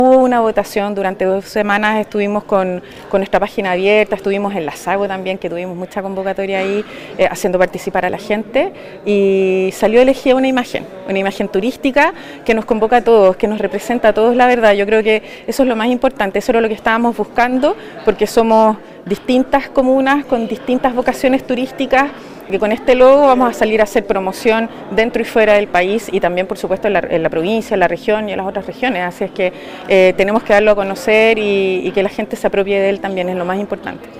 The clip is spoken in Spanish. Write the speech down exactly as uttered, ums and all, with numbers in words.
Hubo una votación, durante dos semanas estuvimos con, con nuestra página abierta, estuvimos en la SAGO también, que tuvimos mucha convocatoria ahí, eh, haciendo participar a la gente, y salió elegida una imagen, una imagen turística que nos convoca a todos, que nos representa a todos la verdad. Yo creo que eso es lo más importante, eso era lo que estábamos buscando, porque somos distintas comunas con distintas vocaciones turísticas, que con este logo vamos a salir a hacer promoción dentro y fuera del país y también por supuesto en la, en la provincia, en la región y en las otras regiones, así es que eh, tenemos que darlo a conocer y, y que la gente se apropie de él también, es lo más importante.